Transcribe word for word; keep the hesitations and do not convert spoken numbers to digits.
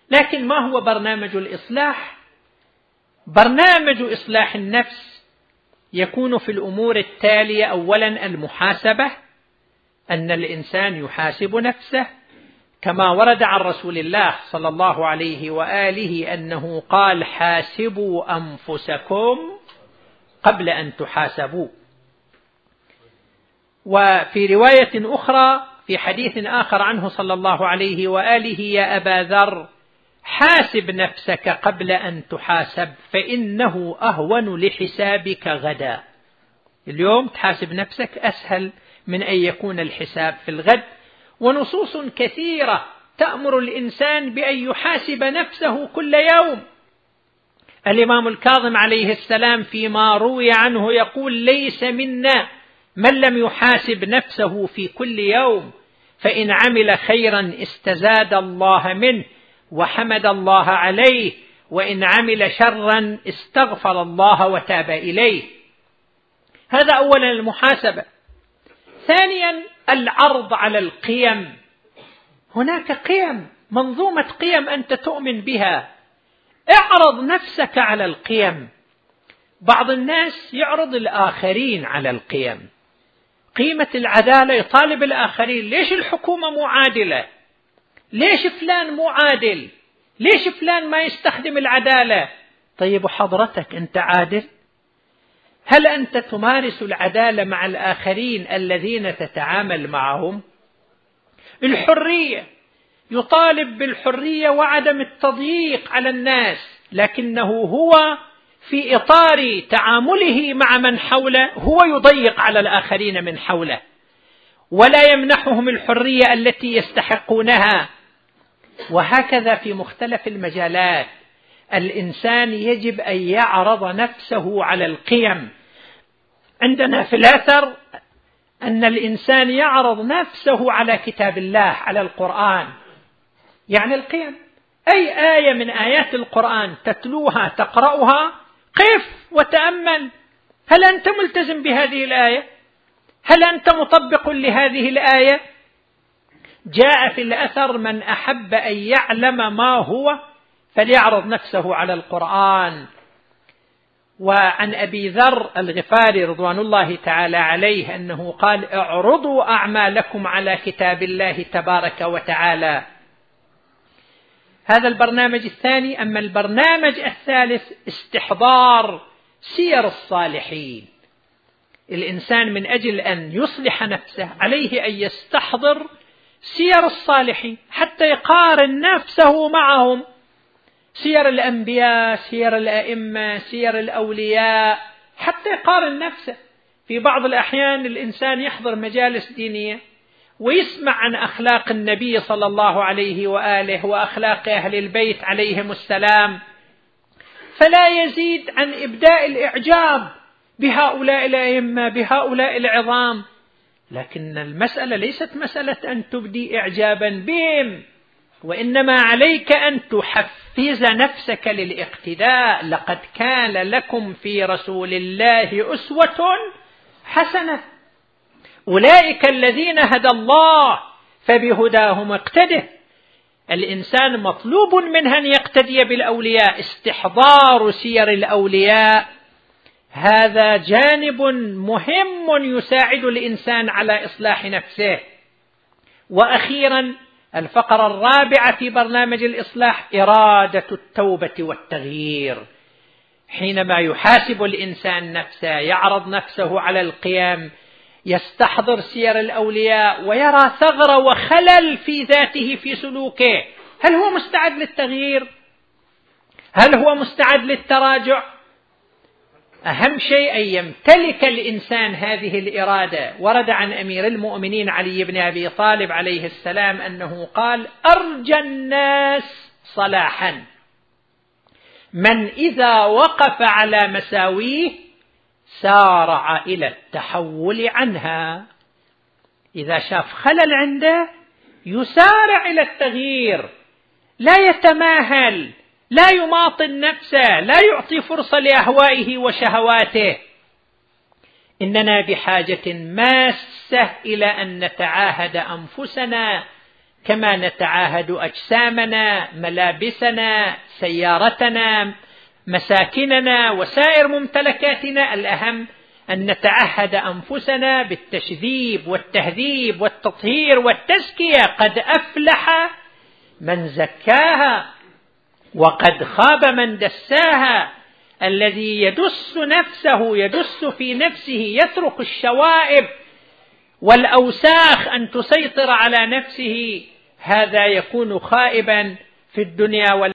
لكن ما هو برنامج الإصلاح؟ برنامج إصلاح النفس يكون في الأمور التالية: أولا المحاسبة، أن الإنسان يحاسب نفسه كما ورد عن رسول الله صلى الله عليه وآله أنه قال: حاسبوا أنفسكم قبل أن تحاسبوا. وفي رواية أخرى في حديث آخر عنه صلى الله عليه وآله: يا أبا ذر حاسب نفسك قبل أن تحاسب فإنه أهون لحسابك غدا. اليوم تحاسب نفسك أسهل من أن يكون الحساب في الغد. ونصوص كثيرة تأمر الإنسان بأن يحاسب نفسه كل يوم. الإمام الكاظم عليه السلام فيما روي عنه يقول: ليس منا من لم يحاسب نفسه في كل يوم، فإن عمل خيرا استزاد الله منه وحمد الله عليه، وإن عمل شرا استغفر الله وتاب إليه. هذا أولا المحاسبة. ثانيا العرض على القيم. هناك قيم، منظومة قيم أنت تؤمن بها، اعرض نفسك على القيم. بعض الناس يعرض الآخرين على القيم. قيمة العدالة يطالب الآخرين: ليش الحكومة مو عادلة؟ ليش فلان مو عادل؟ ليش فلان ما يستخدم العدالة؟ طيب وحضرتك أنت عادل؟ هل أنت تمارس العدالة مع الآخرين الذين تتعامل معهم؟ الحرية، يطالب بالحرية وعدم التضييق على الناس، لكنه هو في إطار تعامله مع من حوله هو يضيق على الآخرين من حوله ولا يمنحهم الحرية التي يستحقونها. وهكذا في مختلف المجالات الإنسان يجب أن يعرض نفسه على القيم. عندنا في الأثر أن الإنسان يعرض نفسه على كتاب الله، على القرآن، يعني القيم. أي آية من آيات القرآن تتلوها تقرأها قف وتأمل: هل أنت ملتزم بهذه الآية؟ هل أنت مطبق لهذه الآية؟ جاء في الأثر: من أحب أن يعلم ما هو فليعرض نفسه على القرآن. وعن أبي ذر الغفاري رضوان الله تعالى عليه أنه قال: اعرضوا أعمالكم على كتاب الله تبارك وتعالى. هذا البرنامج الثاني. أما البرنامج الثالث استحضار سير الصالحين. الإنسان من أجل أن يصلح نفسه عليه أن يستحضر سير الصالحين حتى يقارن نفسه معهم. سير الأنبياء، سير الأئمة، سير الأولياء، حتى يقارن نفسه. في بعض الأحيان الإنسان يحضر مجالس دينية ويسمع عن أخلاق النبي صلى الله عليه وآله وأخلاق أهل البيت عليهم السلام، فلا يزيد عن إبداء الإعجاب بهؤلاء الأئمة، بهؤلاء العظام. لكن المسألة ليست مسألة أن تبدي إعجابا بهم، وإنما عليك أن تحفز نفسك للاقتداء. لقد كان لكم في رسول الله أسوة حسنة، أولئك الذين هدى الله فبهداهم اقتده. الإنسان مطلوب منه أن يقتدي بالأولياء. استحضار سير الأولياء هذا جانب مهم يساعد الإنسان على إصلاح نفسه. وأخيرا الفقرة الرابعة في برنامج الإصلاح إرادة التوبة والتغيير. حينما يحاسب الإنسان نفسه، يعرض نفسه على القيام، يستحضر سير الأولياء ويرى ثغرة وخلل في ذاته في سلوكه، هل هو مستعد للتغيير؟ هل هو مستعد للتراجع؟ أهم شيء أن يمتلك الإنسان هذه الإرادة. ورد عن أمير المؤمنين علي بن أبي طالب عليه السلام أنه قال: أرجى الناس صلاحا من إذا وقف على مساويه سارع إلى التحول عنها. إذا شاف خلل عنده يسارع إلى التغيير، لا يتماهل، لا يماطل نفسه، لا يعطي فرصة لأهوائه وشهواته. إننا بحاجة ماسة إلى أن نتعاهد أنفسنا كما نتعاهد أجسامنا، ملابسنا، سيارتنا، مساكننا، وسائر ممتلكاتنا. الأهم أن نتعهد أنفسنا بالتشذيب والتهذيب والتطهير والتزكية. قد أفلح من زكاها وقد خاب من دساها. الذي يدس نفسه، يدس في نفسه، يترك الشوائب والأوساخ أن تسيطر على نفسه، هذا يكون خائبا في الدنيا والآخرة.